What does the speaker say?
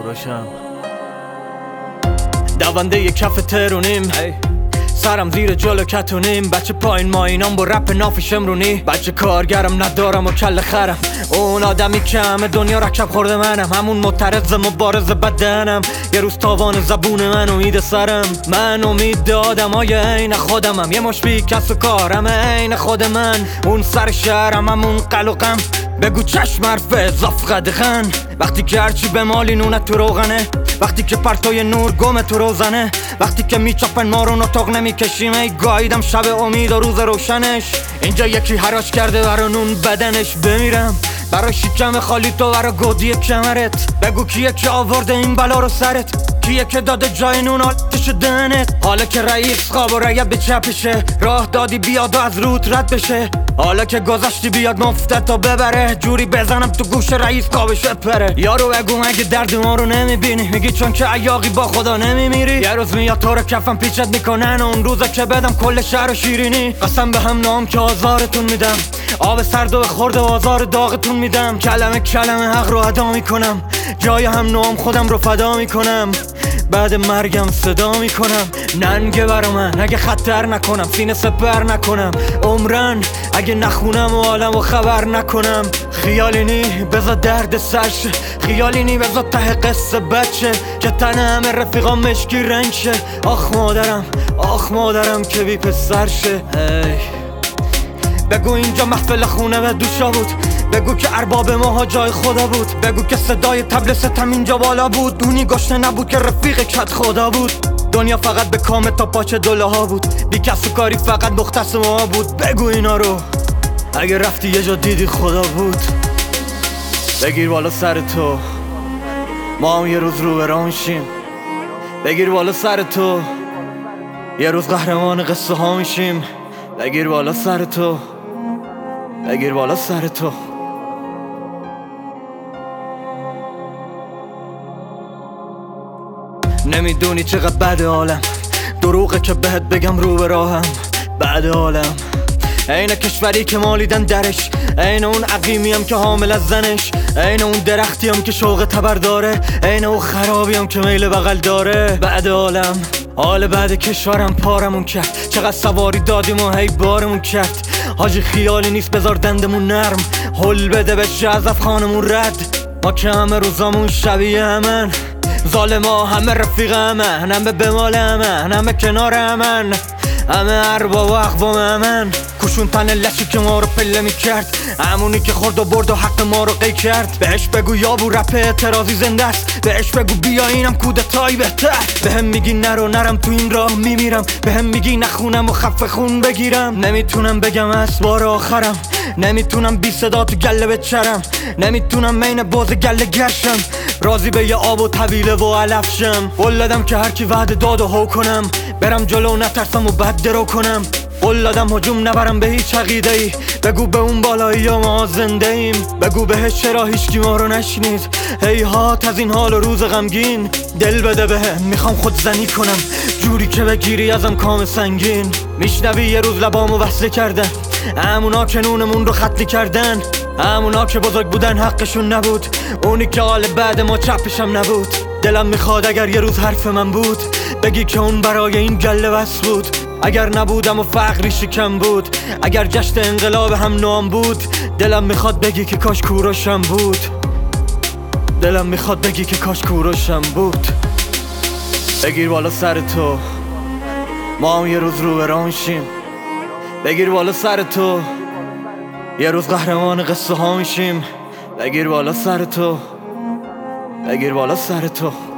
کوروشم دونده ی کف ترونیم سرم زیر جلو کتونیم بچه پایین ماینام با رپ ناف شمرونی بچه کارگرم ندارم و کل خرم اون آدمی که همه دنیا رکب خورده منم همون معترض مبارز بدنم یه روز تاوان زبون من امید سرم من امید آدمای عین خودمم یه مش بی کس و کارم عین خود من اون سر شهرم همون قلقم بگو چشم حرف اضاف قدغن وقتی که هرچی به مالی نونت تو روغنه وقتی که پرتای نور گم تو روزنه وقتی که میچاپن ما رو نطاق نمیکشیم ای گاییدم شب امید و روز روشنش اینجا یکی حراج کرده برا نون بدنش بمیرم برا شکم خالی تو برا گودی کمرت بگو کیه که آورده این بلا رو سرت کیه که داده جای نون آلتش دهنت حالا که رئیس خواب و رگب به چپشه راه دادی بیاد و از روت رد بشه حالا که گذشتی بیاد مفتت تا ببره جوری بزنم تو گوش رئیس خوابش بپره یارو بگو مگه درد ما رو نمیبینی میگی چون که عیاقی با خدا نمیمیری یه روز میاد تو رو کفم پیچت میکنن اون روزا که بدم کل شهر و شیرینی قسم به هم نام که آزارتون میدم آب سرد و خورده و آزار داغتون میدم کلمه کلمه حق رو ادا میکنم جای هم نام خودم رو فدا میکنم بعد مرگم صدا میکنم ننگه برا من اگه خطر نکنم سینه سپر نکنم عمرن اگه نخونم و عالم و خبر نکنم خیالی نی بذار درد سرشه خیالی نی بذار ته قصه بچه که تن همه رفیقا مشکی رنگ شه آخ مادرم که بی پسر شه بگو اینجا محفل خونه و دوشا بود بگو که ارباب ماها جای خدا بود بگو که صدای تبل ستم اینجا بالا بود دونی گشنه نبود که رفیق کت خدا بود دنیا فقط به کام تا پاچه دوله ها بود بی کس و کاری فقط مختص ما بود بگو اینا رو اگه رفتی یه جا دیدی خدا بود بگیر بالا سر تو ما هم یه روز رو برام میشیم بگیر بالا سر تو یه روز قهرمان قصه ها میشیم بگیر بالا سر تو بگیر بالا سر تو نمیدونی چقدر بد عالم دروغه که بهت بگم رو به راهم بعد عالم عین کشوری که مالیدن درش عین اون عقیمیم که حامل از زنش عین اون درختیم که شوق تبر داره عین اون خرابیم که میل بغل داره بعد عالم حال بعد کشورم پارمون کرد چقدر سواری دادیم و هی بارمون کرد حاجی خیالی نیست بذار دندمون نرم هل بده بشه از افخانمون رد ما که همه روزامون شبیه همن ظالما همه رفیق همن همه به مال همن همه کنار همن همه ارباب و اقوام همن کشون تن لشی که ما رو پله میکرد همونی که خورد و برد و حق ما رو قی کرد بهش بگو یابو رپ اعتراضی زنده است بهش بگو بیا اینم کودتایی بهتر بهم میگی نرو نرم تو این راه میمیرم بهم میگی نخونم و خفه خون بگیرم نمیتونم بگم اسوار آخرم نمیتونم بی صدا تو گله بچرم نمیتونم مین باز گله گرشم راضی به یه آب و طویله و علفشم ولدم که هرکی وعده داد و هو کنم برم جلو نترسم و بد درو کنم ولدم هجوم نبرم به هیچ عقیده ای بگو به اون بالایی یا ما زنده ایم بگو بهش چرا هیچکی ما رو نشنید هیهات از این حال و روز غمگین دل بده بهم میخوام خودزنی کنم جوری که بگیری ازم کام سنگین میشنوی یه روز لبامو وصله کردن همونا که نونمون رو خطی کردن همونا که بزرگ بودن حقشون نبود اونی که حال بعد ما چپشم نبود دلم میخواد اگر یه روز حرف من بود بگی که اون برای این گله بس بود اگر نبودم و فقری شکم بود اگر جشن انقلاب هم نام بود دلم میخواد بگی که کاش کوروشم بود دلم میخواد بگی که کاش کوروشم بود بگیر بالا سر تو ما هم یه روز رو برام میشیم بگیر بالا سر تو یه روز قهرمان قصه ها میشیم بگیر بالا سر تو بگیر بالا سر تو